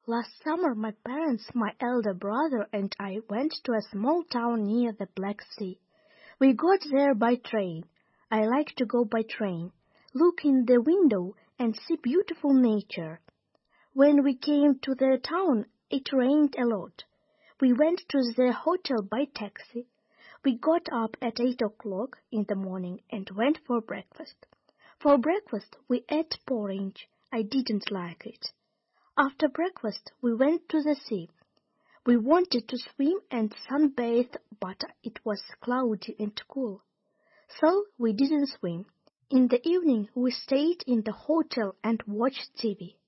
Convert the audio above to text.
Last summer my parents, my elder brother, and I went to a small town near the Black Sea. We got there by train. I like to go by train, look in the window and see beautiful nature. When we came to the town, it rained a lot. We went to the hotel by taxi. We got up at 8 o'clock in the morning and went for breakfast. For breakfast, we ate porridge. I didn't like it. After breakfast, we went to the sea. We wanted to swim and sunbathe, but it was cloudy and cool. So we didn't swim. In the evening, we stayed in the hotel and watched TV.